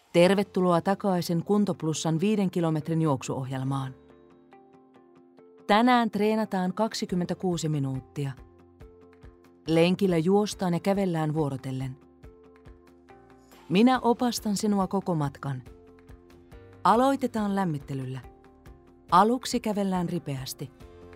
Tervetuloa takaisin Kuntoplussan 5 kilometrin juoksuohjelmaan. Tänään treenataan 26 minuuttia. Lenkillä juostaan ja kävellään vuorotellen. Minä opastan sinua koko matkan. Aloitetaan lämmittelyllä. Aluksi kävellään ripeästi.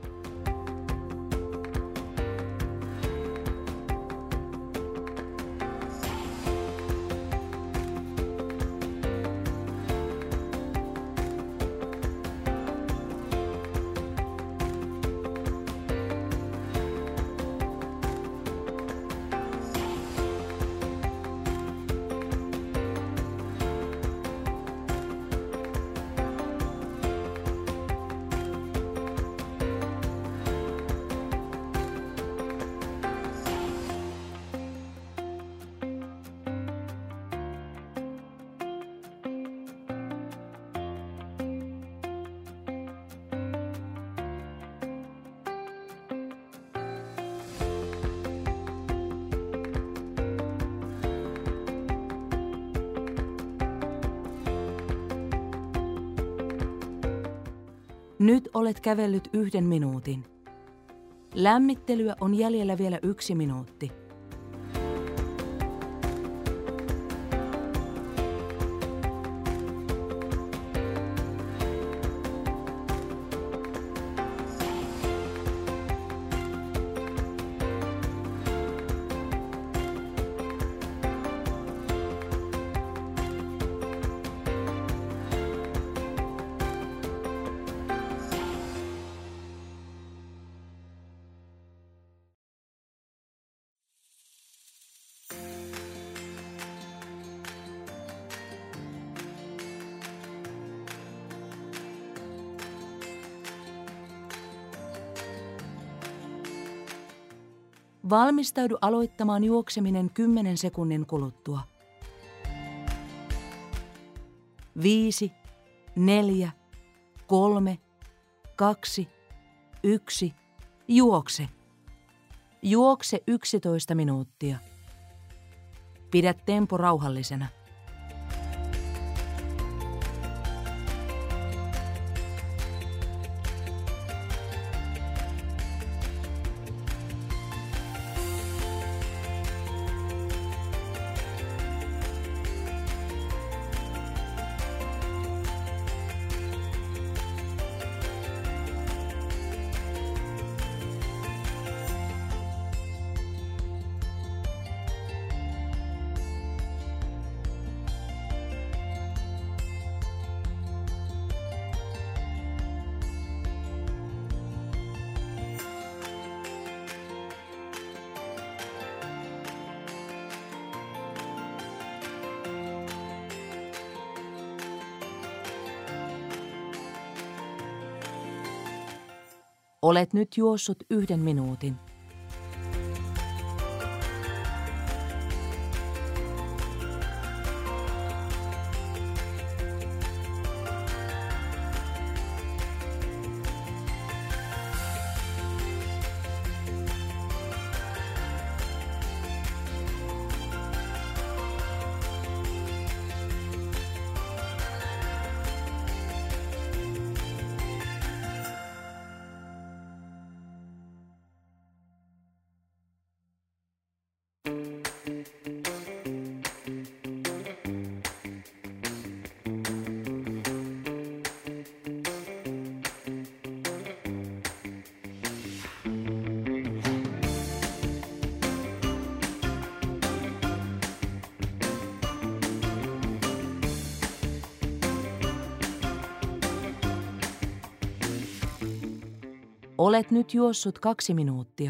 Nyt olet kävellyt 1 minuutin. Lämmittelyä on jäljellä vielä 1 minuutti. Valmistaudu aloittamaan juokseminen 10 sekunnin kuluttua. 5, 4, 3, 2, 1, juokse. Juokse 11 minuuttia. Pidä tempo rauhallisena. Olet nyt juossut 1 minuutin. Olet nyt juossut 2 minuuttia.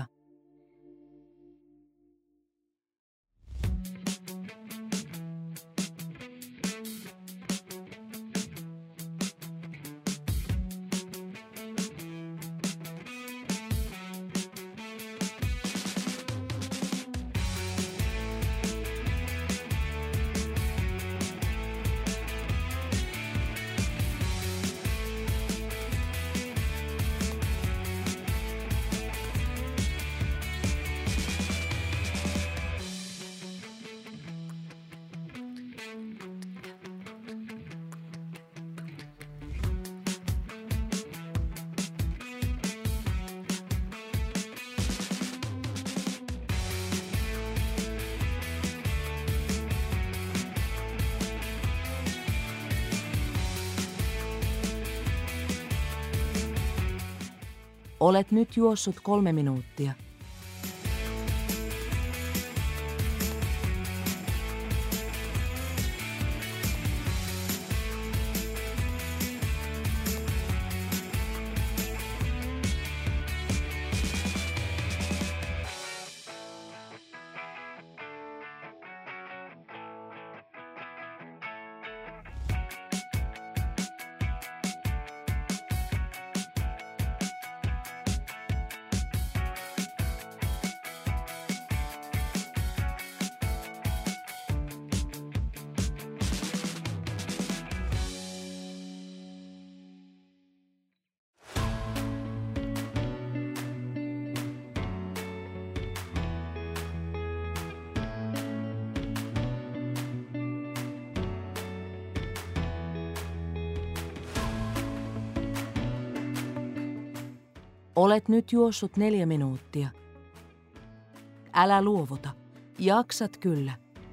Olet nyt juossut 3 minuuttia. Olet nyt juossut 4 minuuttia. Älä luovuta. Jaksat kyllä.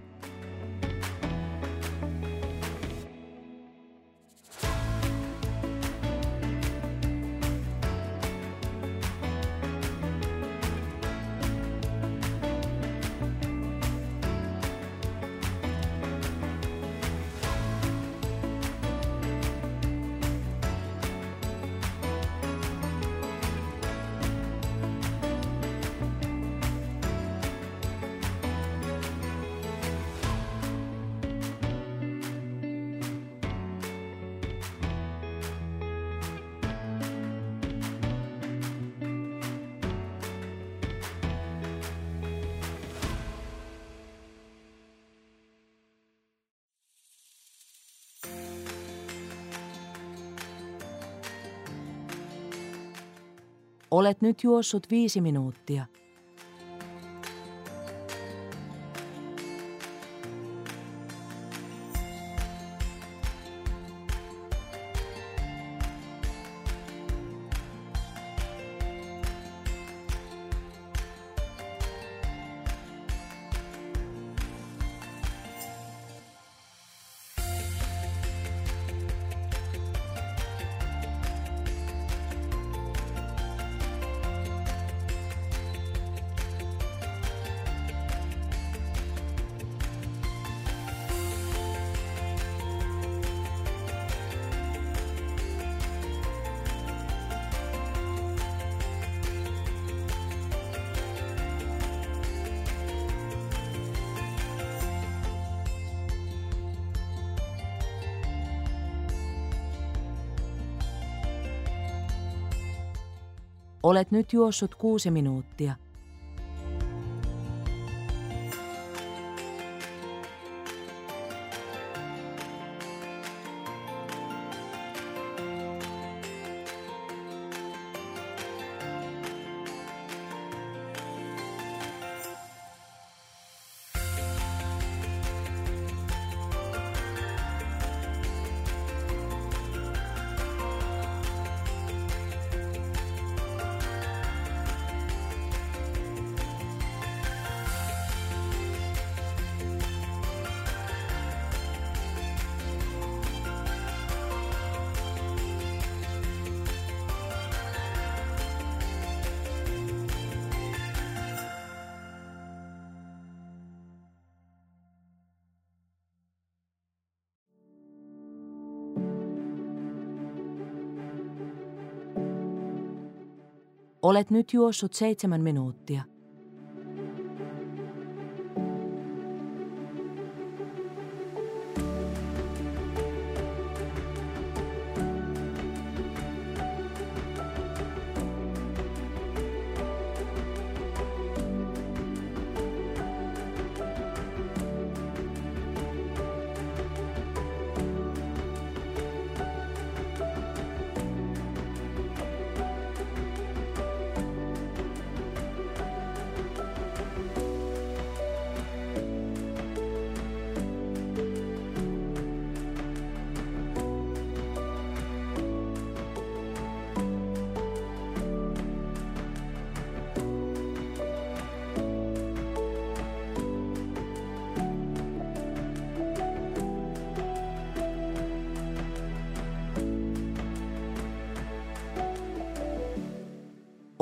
Olet nyt juossut 5 minuuttia. Olet nyt juossut 6 minuuttia. Olet nyt juossut 7 minuuttia.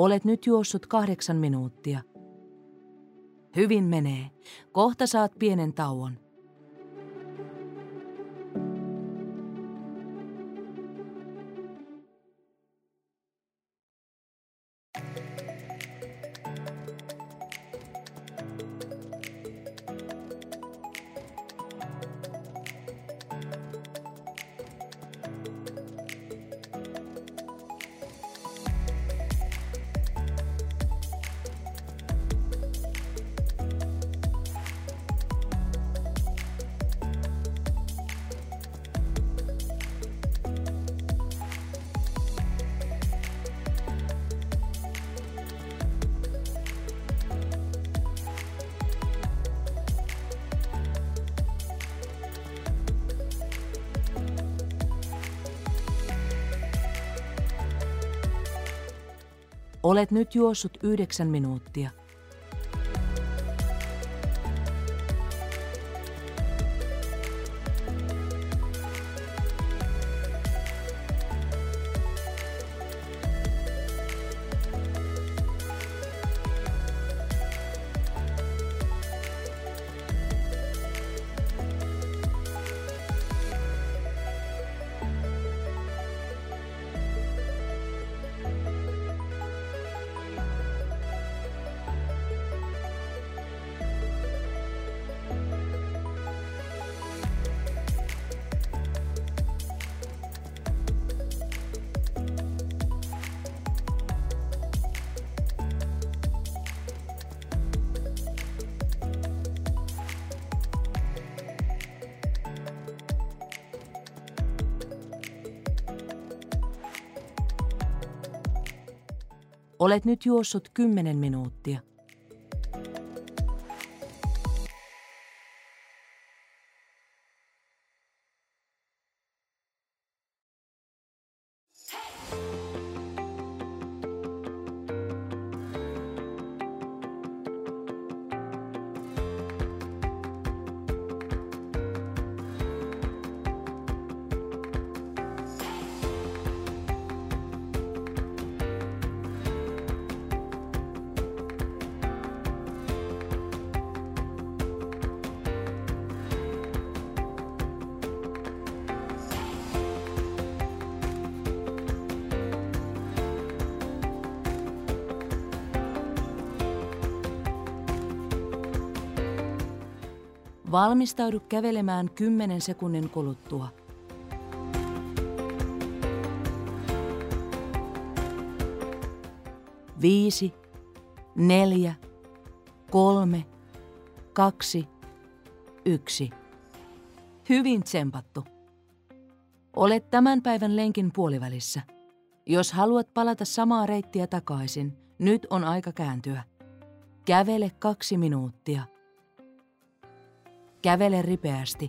Olet nyt juossut 8 minuuttia. Hyvin menee. Kohta saat pienen tauon. Olet nyt juossut 9 minuuttia. Olet nyt juossut 10 minuuttia. Valmistaudu kävelemään 10 sekunnin kuluttua. Viisi, 4, 3, 2, 1. Hyvin tsempattu. Olet tämän päivän lenkin puolivälissä. Jos haluat palata samaa reittiä takaisin, nyt on aika kääntyä. Kävele 2 minuuttia. Kävele ripeästi.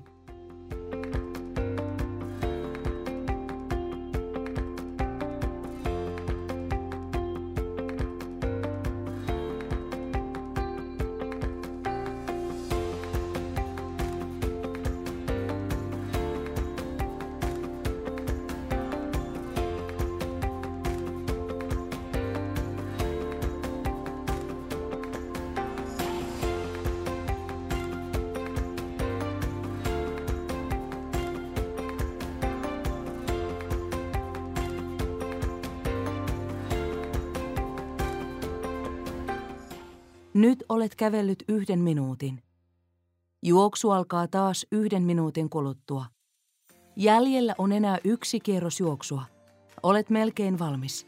Nyt olet kävellyt 1 minuutin. Juoksu alkaa taas 1 minuutin kuluttua. Jäljellä on enää 1 kierros juoksua. Olet melkein valmis.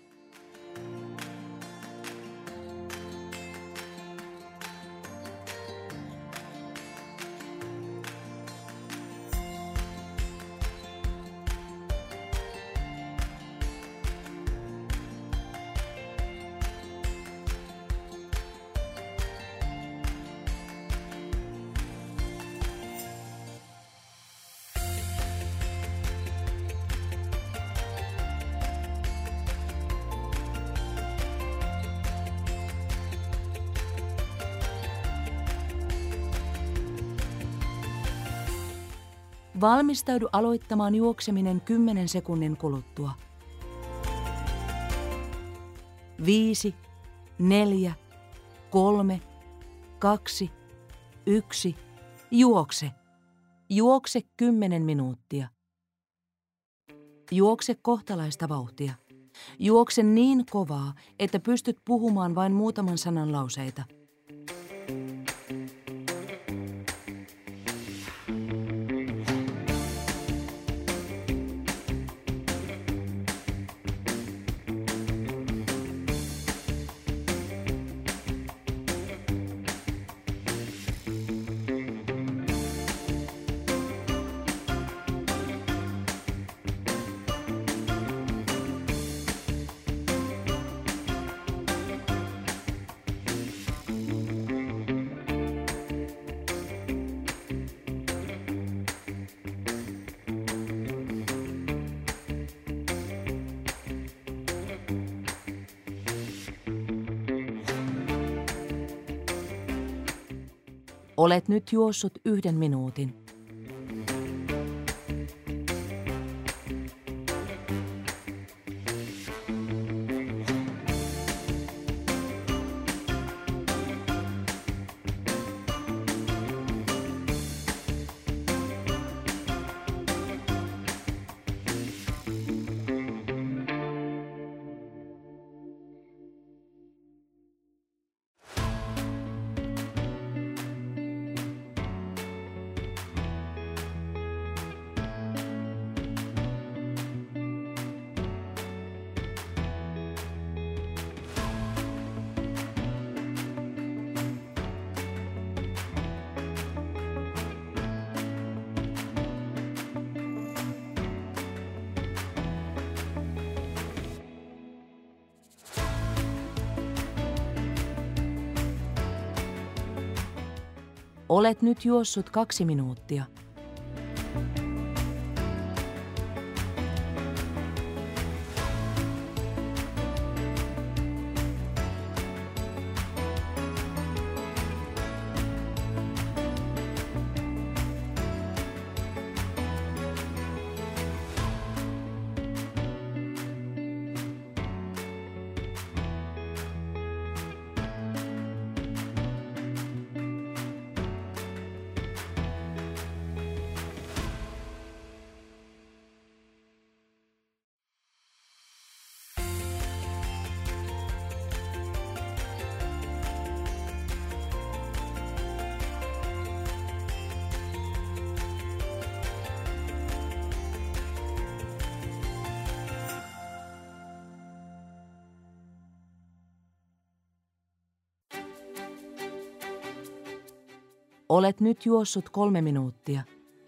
Valmistaudu aloittamaan juokseminen 10 sekunnin kuluttua. 5, 4, 3, 2, 1. Juokse. Juokse 10 minuuttia. Juokse kohtalaista vauhtia. Juokse niin kovaa, että pystyt puhumaan vain muutaman sanan lauseita. Olet nyt juossut 1 minuutin. Olet nyt juossut 2 minuuttia. Olet nyt juossut 3 minuuttia.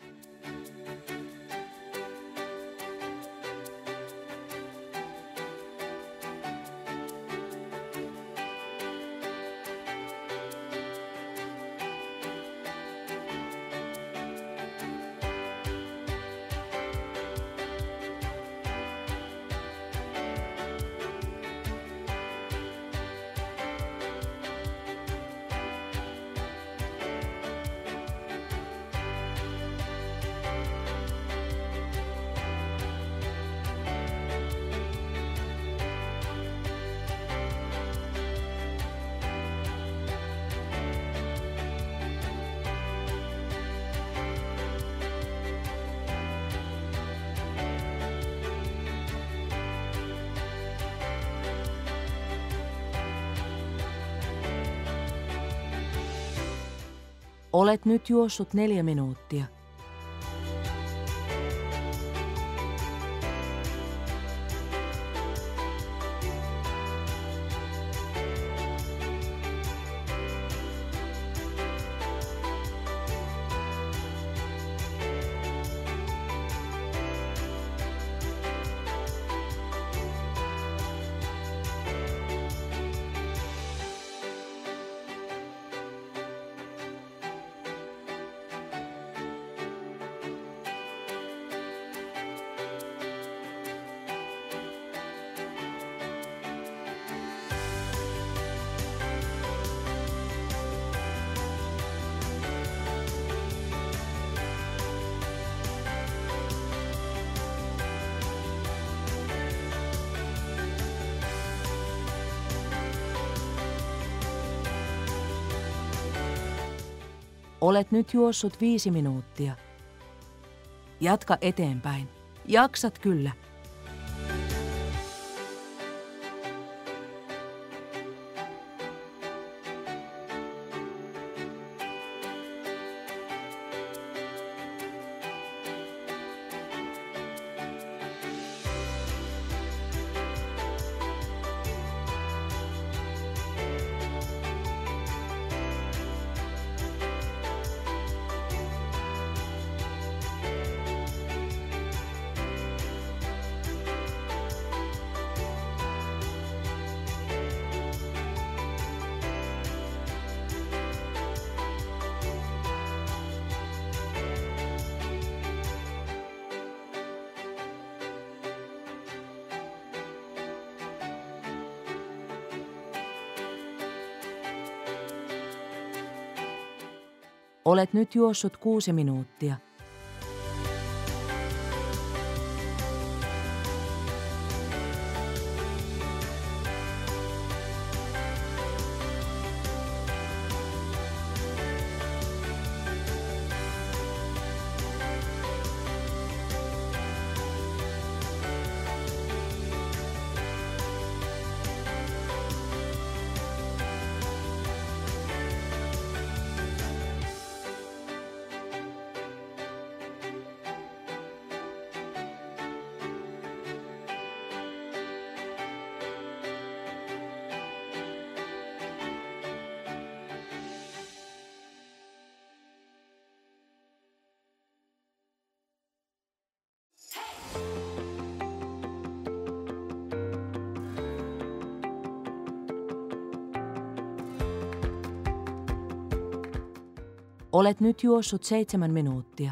Olet nyt juossut 4 minuuttia. Olet nyt juossut 5 minuuttia. Jatka eteenpäin. Jaksat kyllä. Olet nyt juossut 6 minuuttia. Olet nyt juossut 7 minuuttia.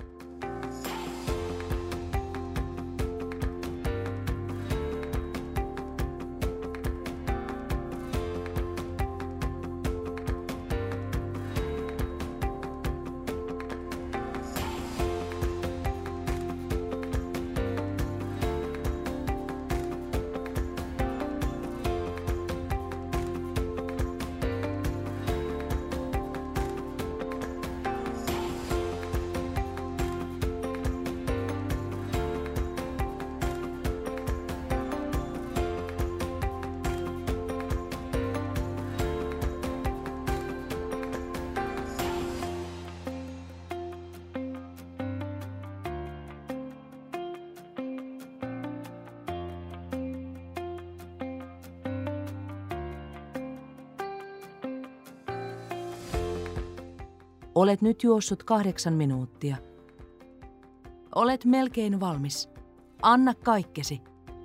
Olet nyt juossut 8 minuuttia. Olet melkein valmis. Anna kaikkesi.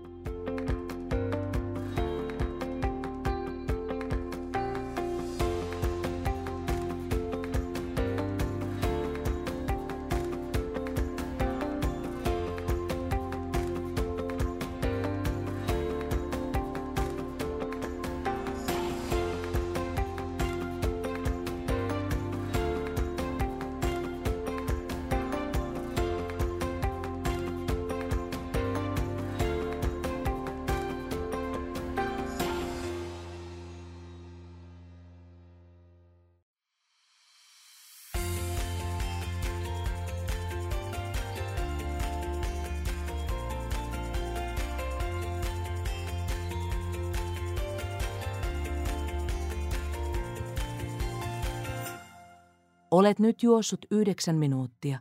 Olet nyt juossut 9 minuuttia.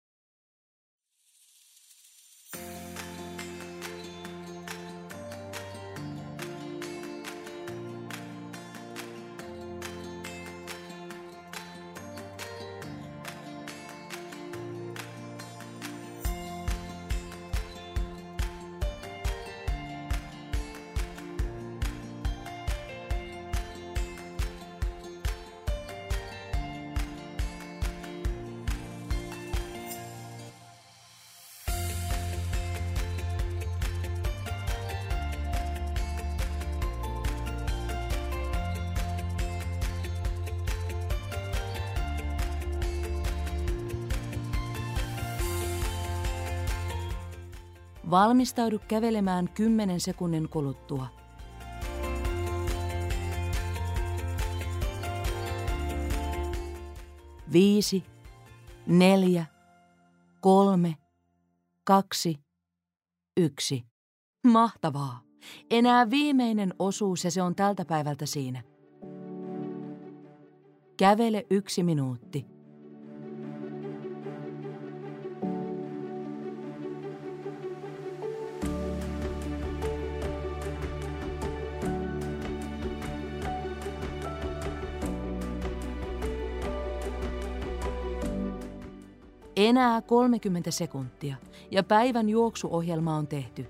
Valmistaudu kävelemään 10 sekunnin kuluttua. 5, 4, 3, 2, 1. Mahtavaa! Enää viimeinen osuus ja se on tältä päivältä siinä. Kävele 1 minuutti. Enää 30 sekuntia ja päivän juoksuohjelma on tehty.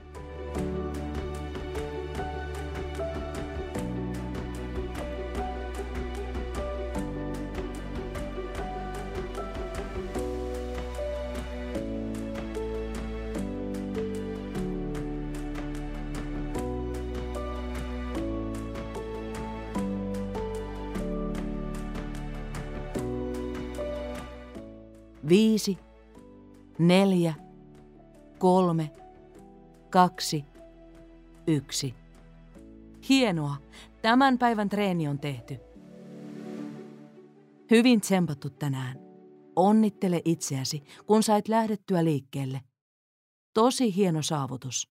Viisi, 4, 3, 2, 1. Hienoa! Tämän päivän treeni on tehty. Hyvin tsempattu tänään. Onnittele itseäsi, kun sait lähdettyä liikkeelle. Tosi hieno saavutus.